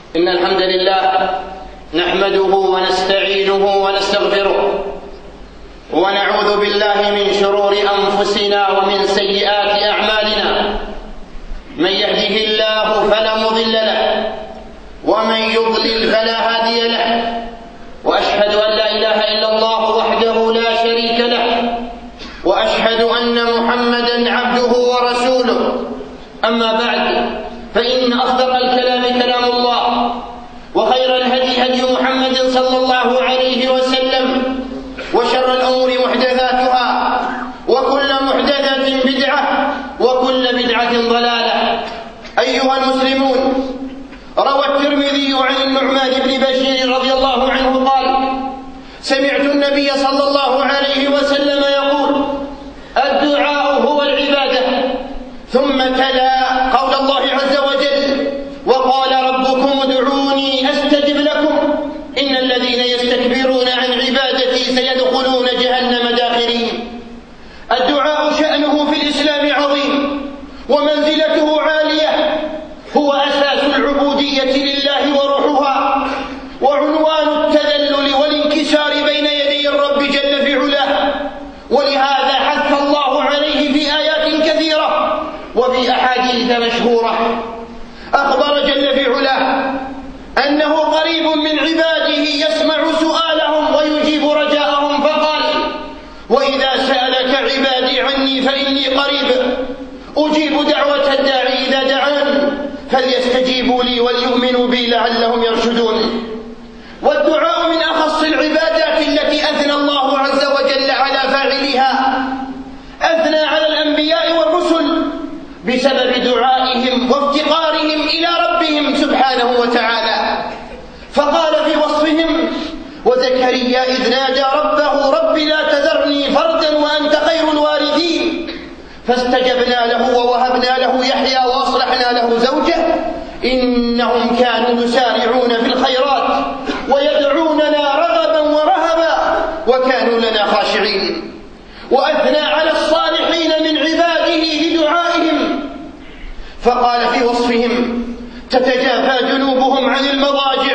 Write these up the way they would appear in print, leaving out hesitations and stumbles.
إن الحمد لله نحمده ونستعينه ونستغفره ونعوذ بالله من شرور أنفسنا ومن سيئات أعمالنا. من يهده الله فلا مضل له ومن يضلل فلا هادي له، وأشهد أن لا إله إلا الله وحده لا شريك له، وأشهد أن محمدا عبده ورسوله. أما بعد، فإن أصدق الكلام كلام الله، وخير الهدي هدي محمد صلى الله عليه وسلم، وشر الأمور محدثاتها، وكل محدثة بدعة، وكل بدعة ضلالة. أيها المسلمون، روى الترمذي عن النعمان بن بشير رضي الله عنه قال: سمعت النبي صلى الله عليه وسلم يقول: الدعاء هو العبادة. ثم تلا قول الله عز وجل: وقال ربكم ادعوني أستجب لكم إن الذين يستكبرون عن عبادتي سيدخلون جهنم داخرين. الدعاء شأنه في الإسلام عظيم ومنزلته عالية، هو أساس العبودية لله وروحها، وعنوان التذلل والانكسار بين يدي الرب جل في علاه. ولهذا حث الله عليه في آيات كثيرة وفي أحاديث مشهورة. أخبر جل في علاه أنه قريب من عباده يسمع سؤالهم ويجيب رجاءهم، فقال: وإذا سألك عبادي عني فإني قريب أجيب دعوة الداعي إذا دعان فليستجيبوا لي وليؤمنوا بي لعلهم يرشدون. والدعاء من أخص العبادات التي أثنى الله عز وجل على فاعلها. أثنى على الأنبياء والرسل بسبب دعائهم وافتقارهم إلى ربهم سبحانه وتعالى، فقال في وصفهم: وزكريا إذ نادى ربه رب لا تذرني فردا وأنت خير الوارثين فاستجبنا له ووهبنا له يحيى وأصلحنا له زوجه إنهم كانوا يسارعون في الخيرات ويدعوننا رغبا ورهبا وكانوا لنا خاشعين. وأثنى على الصالحين من عباده بدعائهم، فقال في وصفهم: تتجافى جنوبهم عن المضاجع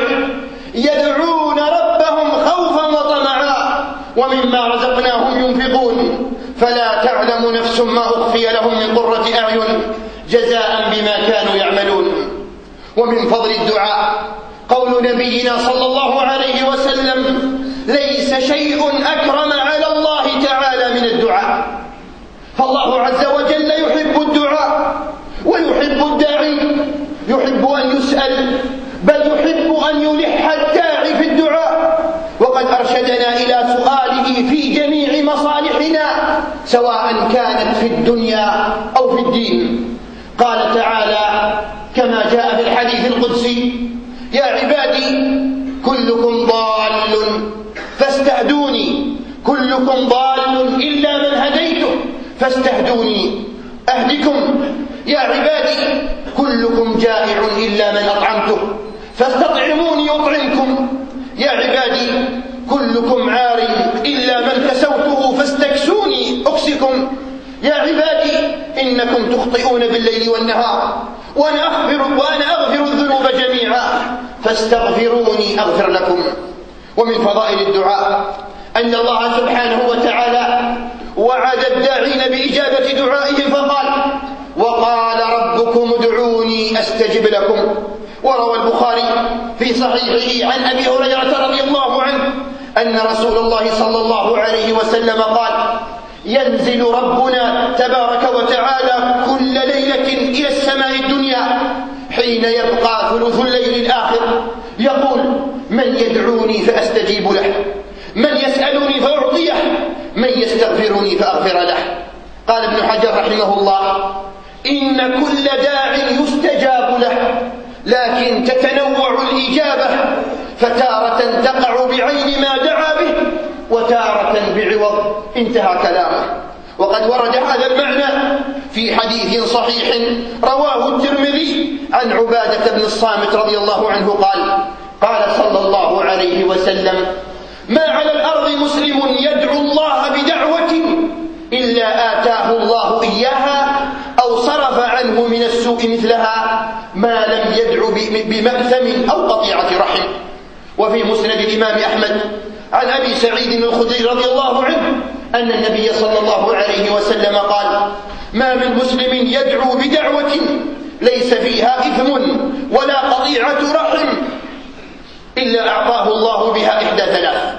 يدعون ربهم خوفا وطمعا ومما رزقناهم ينفقون فلا تعلم نفس ما أخفي لهم من قرة أعين جزاء بما كانوا يعملون. ومن فضل الدعاء قول نبينا صلى الله عليه وسلم: ليس شيء أكرم على الله تعالى من الدعاء. فالله عز وجل يحب الدعاء ويحب الداعي، يحب أن يسأل، بل يحب أن يلح الداعي في الدعاء. وقد أرشدنا إلى سؤاله في جميع مصالحنا سواء كانت في الدنيا أو في الدين. قال تعالى كما جاء في الحديث القدسي: يا عبادي كلكم ضال فاستهدوني، كلكم ضال إلا من هديته فاستهدوني أهدكم. يا عبادي كلكم جائع إلا من أطعمته فاستطعموني أطعمكم. يا عبادي كلكم عار إلا من كسوته فاستكسوني أكسكم. يا عبادي إنكم تخطئون بالليل والنهار وأنا أغفر الذنوب جميعا فاستغفروني أغفر لكم. ومن فضائل الدعاء أن الله سبحانه وتعالى وعد الداعين بإجابة دعائهم فقال: وقال ربكم ادعوني أستجب لكم. وروى البخاري في صحيحه عن أبي هريرة رضي الله عنه أن رسول الله صلى الله عليه وسلم قال: ينزل ربنا تبارك وتعالى كل ليلة إلى السماء الدنيا حين يبقى ثلث الليل الآخر يقول: من يدعوني فأستجيب له، من يسألني فأعطيه، من يستغفرني فأغفر له. قال ابن حجر رحمه الله: إن كل داع يستجاب له، لكن تتنوع الإجابة، فتارة تقع بعين ما دعا به وتارة بعوض. انتهى كلامه. وقد ورد هذا المعنى في حديث صحيح رواه الترمذي عن عبادة بن الصامت رضي الله عنه قال: قال صلى الله عليه وسلم: ما على الأرض مسلم يدعو الله بدعوة إلا آتاه الله إياها أو صرف عنه من السوء مثلها ما لم يدع بمأثم أو قطيعة رحم. وفي مسند الإمام أحمد عن أبي سعيد الخدري رضي الله عنه أن النبي صلى الله عليه وسلم قال: ما من مسلم يدعو بدعوة ليس فيها إثم ولا قطيعة رحم إلا أعطاه الله بها إحدى ثلاث: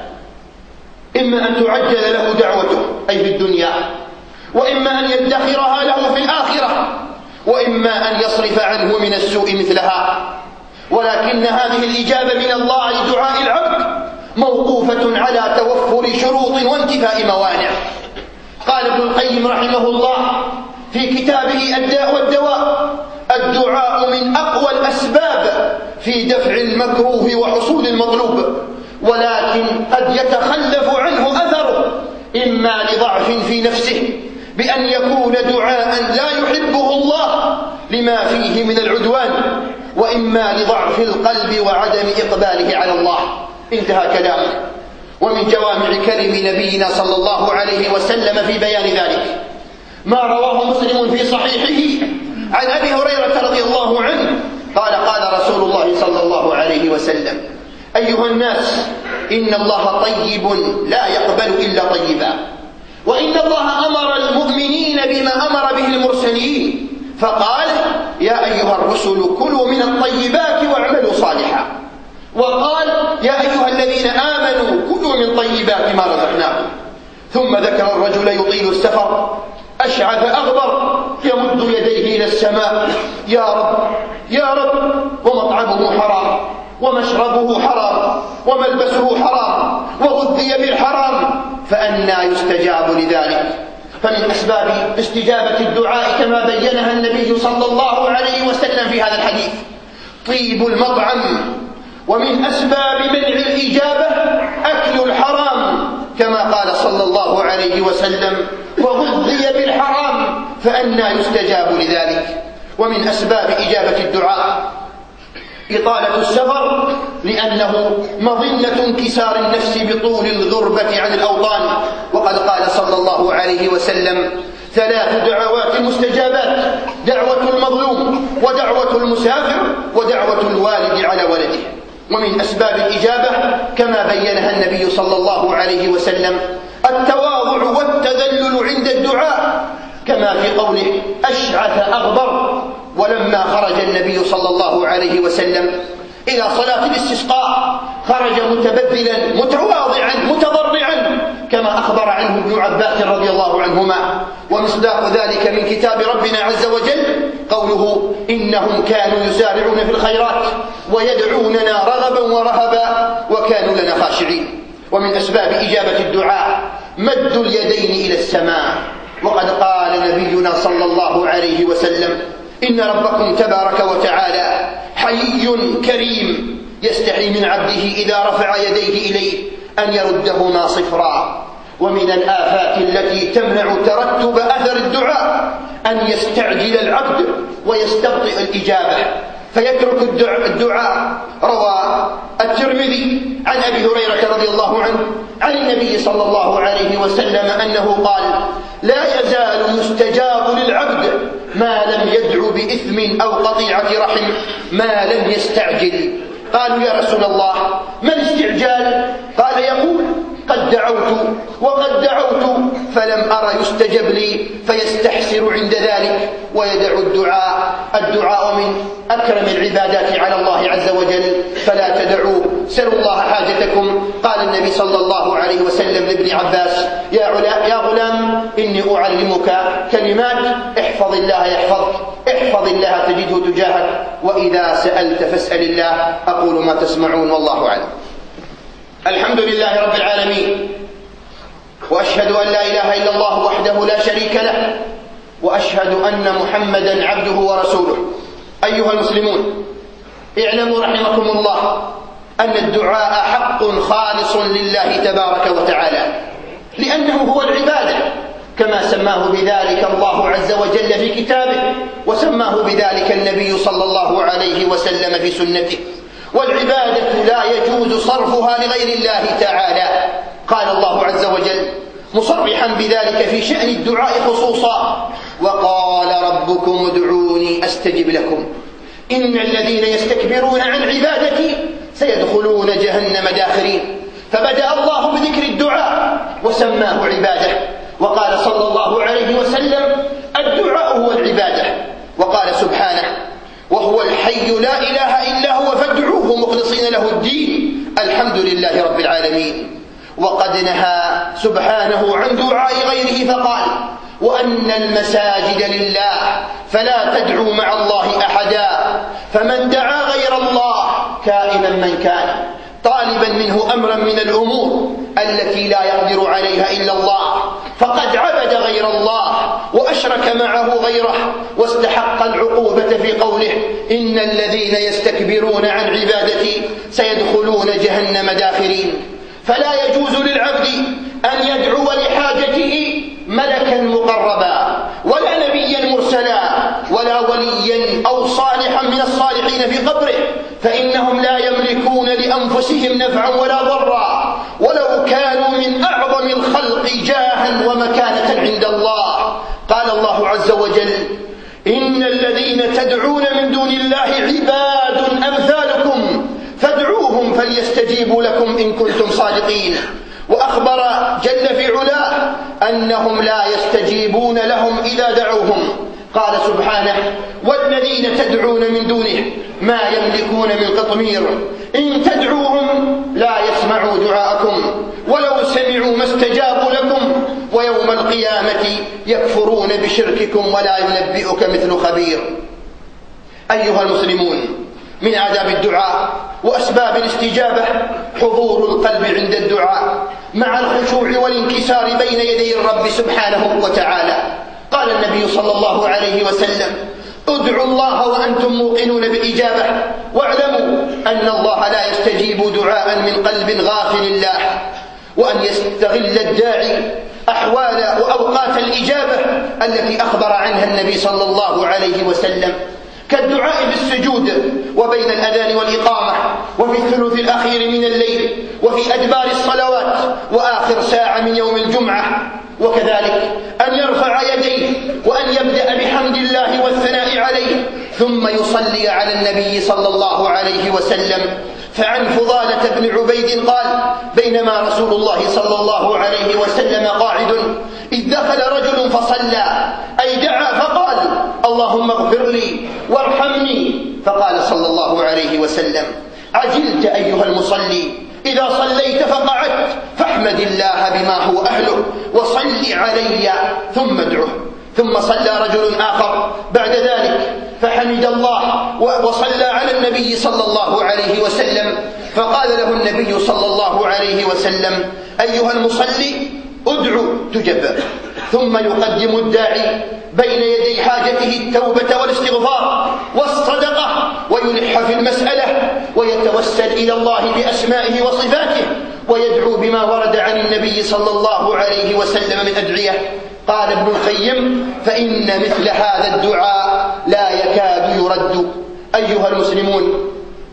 إما أن تعجل له دعوته أي في الدنيا، وإما أن يدخرها له في الآخرة، وإما أن يصرف عنه من السوء مثلها. ولكن هذه الإجابة من الله لدعاء العبد موقوفة على توفر شروط وانتفاء موانع. قال ابن القيم رحمه الله في كتابه الداء والدواء: الدعاء من أقوى الأسباب في دفع المكروه وحصول المطلوب، ولكن قد يتخلف عنه أثره، إما لضعف في نفسه بأن يكون دعاء لا يحبه الله لما فيه من العدوان، وإما لضعف القلب وعدم إقباله على الله. انتهى كلامه. ومن جوامع كلم نبينا صلى الله عليه وسلم في بيان ذلك ما رواه مسلم في صحيحه عن أبي هريرة رضي الله عنه قال: قال رسول الله صلى الله عليه وسلم: أيها الناس، إن الله طيب لا يقبل إلا طيبا، وإن الله أمر المؤمنين بما أمر به المرسلين، فقال: يا أيها الرسل كلوا من الطيبات واعملوا صالحا، وقال: يا أيها الذين آمنوا كلوا من طيبات ما رزقناكم. ثم ذكر الرجل يطيل السفر أشعث أغبر يمد يديه إلى السماء: يا رب يا رب، ومطعمه حرام ومشربه حرام وملبسه حرام وغذي بالحرام، فأنى يستجاب لذلك؟ فمن أسباب استجابة الدعاء كما بينها النبي صلى الله عليه وسلم في هذا الحديث طيب المطعم، ومن أسباب منع الإجابة أكل الحرام كما قال صلى الله عليه وسلم: وغذي بالحرام فأنى يستجاب لذلك. ومن أسباب إجابة الدعاء إطالة السفر، لأنه مظنة انكسار النفس بطول الغربة عن الأوطان، وقد قال صلى الله عليه وسلم: 3 دعوات مستجابات: دعوة المظلوم، ودعوة المسافر، ودعوة الوالد على ولده. ومن أسباب الإجابة كما بينها النبي صلى الله عليه وسلم التواضع والتذلل عند الدعاء، كما في قوله: أشعث أغبر. ولما خرج النبي صلى الله عليه وسلم إلى صلاة الاستسقاء خرج متبذلا متواضعا متضرعا كما أخبر عنه ابن عباس رضي الله عنهما. ومصداق ذلك من كتاب ربنا عز وجل قوله: إنهم كانوا يسارعون في الخيرات ويدعوننا رغبا ورهبا وكانوا لنا خاشعين. ومن أسباب إجابة الدعاء مد اليدين إلى السماء، وقد قال نبينا صلى الله عليه وسلم: إن ربكم تبارك وتعالى حيي كريم يستحي من عبده إذا رفع يديه إليه أن يردهما صفرا. ومن الآفات التي تمنع ترتب أثر الدعاء أن يستعجل العبد ويستبطئ الإجابة فيترك الدعاء. روى الترمذي عن أبي هريرة رضي الله عنه عن النبي صلى الله عليه وسلم أنه قال: لا يزال يستجاب للعبد ما لم يدع بإثم أو قطيعة رحم ما لم يستعجل. قالوا: يا رسول الله، ما الاستعجال؟ قال: يقول: قد دعوت وقد دعوت فلم أر يستجب لي، فيستحسر عند ذلك ويدع الدعاء. الدعاء من أكرم العبادات على الله عز وجل، فلا تدعوا، سلوا الله حاجتكم. قال النبي صلى الله عليه وسلم لابن عباس: يا غلام، إني أعلمك كلمات، احفظ الله يحفظك، احفظ الله تجده تجاهك، وإذا سألت فاسأل الله. أقول ما تسمعون والله أعلم. الحمد لله رب العالمين، وأشهد أن لا إله إلا الله وحده لا شريك له، وأشهد أن محمدا عبده ورسوله. أيها المسلمون، اعلموا رحمكم الله أن الدعاء حق خالص لله تبارك وتعالى، لأنه هو العبادة كما سماه بذلك الله عز وجل في كتابه، وسماه بذلك النبي صلى الله عليه وسلم في سنته. والعبادة لا يجوز صرفها لغير الله تعالى. قال الله عز وجل مصرحا بذلك في شأن الدعاء خصوصا: وقال ربكم ادعوني أستجب لكم. إن الذين يستكبرون عن عبادتي سيدخلون جهنم داخرين. فبدأ الله بذكر الدعاء وسماه عبادة، وقال صلى الله عليه وسلم: الدعاء هو العبادة. وقال سبحانه: وهو الحي لا إله إلا هو فادعوه مخلصين له الدين الحمد لله رب العالمين. وقد نهى سبحانه عن دعاء غيره فقال: وأن المساجد لله فلا تدعوا مع الله أحدا، فمن دعا غير الله كائنا من كان طالبا منه أمرا من الأمور التي لا يقدر عليها إلا الله فقد عبد غير الله وأشرك معه غيره واستحق العقوبة في قوله: إن الذين يستكبرون عن عبادتي سيدخلون جهنم داخرين. فلا يجوز للعبد أن يدعو لحاجته ملكا مقربا ولا نبيا مرسلا ولا وليا أو صالحا من الصالحين في قبره، فإنهم لا يملكون لأنفسهم نفعا ولا ضرا ولو كانوا من أعظم الخلق جاها ومكانة عند الله. قال الله عز وجل: إن الذين تدعون من دون الله عباد أمثالكم فادعوهم فليستجيبوا لكم إن كنتم صادقين. وأخبر جل في علاه أنهم لا يستجيبون لهم إذا دعوهم. قال سبحانه: والذين تدعون من دونه ما يملكون من قطمير إن تدعوهم لا يسمعوا دعاءكم ولو سمعوا ما استجابوا لكم ويوم القيامة يكفرون بشرككم ولا ينبئك مثل خبير. أيها المسلمون، من آداب الدعاء وأسباب الاستجابة حضور القلب عند الدعاء مع الخشوع والانكسار بين يدي الرب سبحانه وتعالى. قال النبي صلى الله عليه وسلم: ادعوا الله وأنتم موقنون بالإجابة، واعلموا أن الله لا يستجيب دعاء من قلب غافل الله، وأن يستغل الداعي أحوال وأوقات الإجابة التي أخبر عنها النبي صلى الله عليه وسلم، كالدعاء بالسجود وبين الأذان والإقامة وفي الثلث الأخير من الليل وفي أدبار الصلوات وآخر ساعة من يوم الجمعة. وكذلك أن يرفع يديه وأن يبدأ بحمد الله والثناء عليه ثم يصلي على النبي صلى الله عليه وسلم. فعن فضالة بن عبيد قال: بينما رسول الله صلى الله عليه وسلم قاعد إذ دخل رجل فصلى، أي دعا فقال: اللهم اغفر لي وارحمني. فقال صلى الله عليه وسلم: عجلت أيها المصلي، إذا صليت فقعدت فاحمد الله بما هو أهله وصل علي ثم ادعه. ثم صلى رجل آخر بعد ذلك فحمد الله وصلى على النبي صلى الله عليه وسلم، فقال له النبي صلى الله عليه وسلم: أيها المصلي ادعو تجب. ثم يقدم الداعي بين يدي حاجته التوبة والاستغفار والصدقة ويلح في المسألة ويتوسل إلى الله بأسمائه وصفاته ويدعو بما ورد عن النبي صلى الله عليه وسلم من أدعية. قال ابن القيم: فإن مثل هذا الدعاء لا يكاد يرد. أيها المسلمون،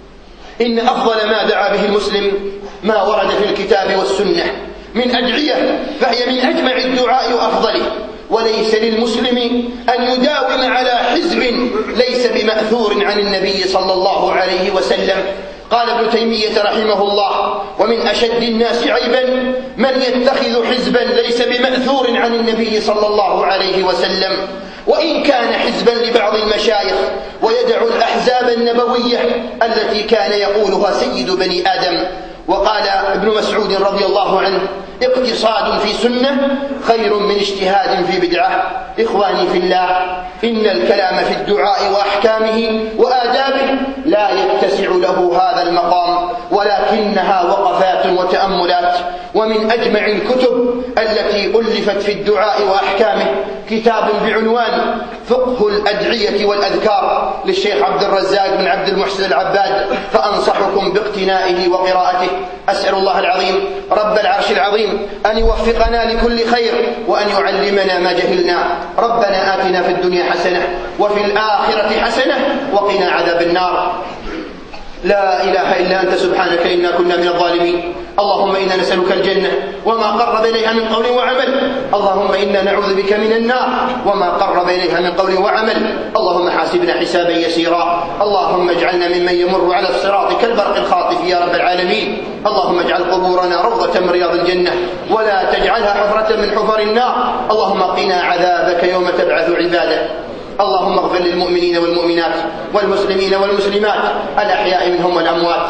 إن أفضل ما دعا به المسلم ما ورد في الكتاب والسنة من أدعية، فهي من أجمع الدعاء وأفضله، وليس للمسلم أن يداوم على حزب ليس بمأثور عن النبي صلى الله عليه وسلم. قال ابن تيمية رحمه الله: ومن أشد الناس عيبا من يتخذ حزبا ليس بمأثور عن النبي صلى الله عليه وسلم، وإن كان حزبا لبعض المشايخ، ويدع الأحزاب النبوية التي كان يقولها سيد بني آدم. وقال ابن مسعود رضي الله عنه: اقتصاد في سنة خير من اجتهاد في بدعة. إخواني في الله، إن الكلام في الدعاء وأحكامه وآدابه لا يتسع له هذا المقام، ولكنها وقفات وتأملات. ومن أجمع الكتب التي ألفت في الدعاء وأحكامه كتاب بعنوان فقه الأدعية والأذكار للشيخ عبد الرزاق بن عبد المحسن العباد، فأنصحكم باقتنائه وقراءته. أسأل الله العظيم رب العرش العظيم أن يوفقنا لكل خير وأن يعلمنا ما جهلنا. ربنا آتنا في الدنيا حسنة وفي الآخرة حسنة وقنا عذاب النار. لا إله إلا أنت سبحانك إنا كنا من الظالمين. اللهم إنا نسألك الجنة وما قرب إليها من قول وعمل. اللهم إنا نعوذ بك من النار وما قرب إليها من قول وعمل. اللهم حاسبنا حسابا يسيرا. اللهم اجعلنا ممن يمر على الصراط كالبرق الخاطف يا رب العالمين. اللهم اجعل قبورنا روضة من رياض الجنة ولا تجعلها حفرة من حفر النار. اللهم قنا عذابك يوم تبعث عبادك. اللهم اغفر للمؤمنين والمؤمنات والمسلمين والمسلمات الأحياء منهم والأموات.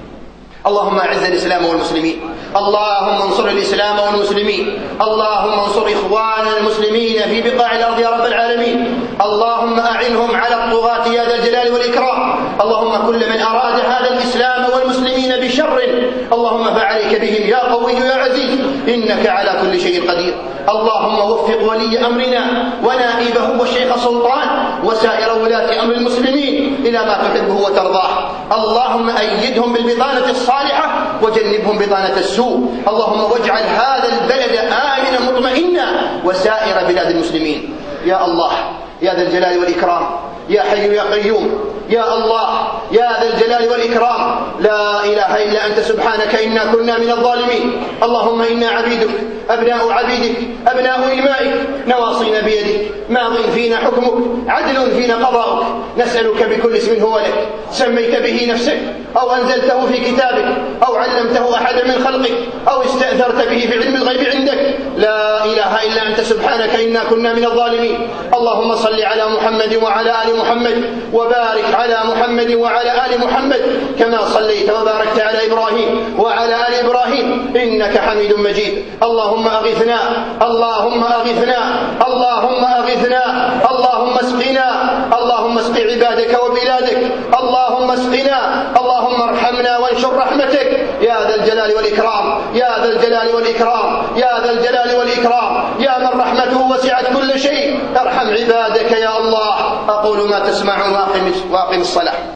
اللهم أعز الإسلام والمسلمين. اللهم انصر الإسلام والمسلمين. اللهم انصر إخواننا المسلمين في بقاع الأرض يا رب العالمين. اللهم أعنهم على الطغاة يا ذا الجلال والإكرام. اللهم كل من أراد هذا الإسلام والمسلمين بشر اللهم فعليك بهم يا قوي يا عزيز إنك على كل شيء قدير. اللهم وفق ولي أمرنا ونائبه والشيخ سلطان وسائر ولاة أمر المسلمين إلى ما تحبه وترضاه. اللهم أيدهم بالبطانة الصالحة وجنبهم بطانة السوء. اللهم واجعل هذا البلد آمنا مطمئنا وسائر بلاد المسلمين. يا الله يا ذا الجلال والإكرام يا حي يا قيوم يا الله يا ذا الجلال والإكرام لا إله إلا أنت سبحانك إنا كنا من الظالمين. اللهم إنا عبيدك أبناء عبيدك أبناء إمائك نواصينا بيدك ماض فينا حكمك عدل فينا قضاؤك. نسألك بكل اسم هو لك سميت به نفسك أو أنزلته في كتابك أو علمته أحدا من خلقك أو استأثرت به في علم الغيب عندك لا إله إلا أنت سبحانك إنا كنا من الظالمين. اللهم صل على محمد وعلى آل محمد وبارك على محمد وعلى آل محمد كما صليت وباركت على إبراهيم وعلى آل إبراهيم إنك حميد مجيد. اللهم أغثنا اللهم أغثنا اللهم أغثنا اللهم اسقنا اللهم اسق عبادك وبلادك اللهم اسقنا اللهم ارحمنا وانشر رحمتك يا ذا الجلال والإكرام يا ذا الجلال والإكرام يا ذا الجلال والإكرام يا من رحمته وسعت كل شيء ارحم عبادك يا الله. أقول ما تسمعون وأقم الصلاة.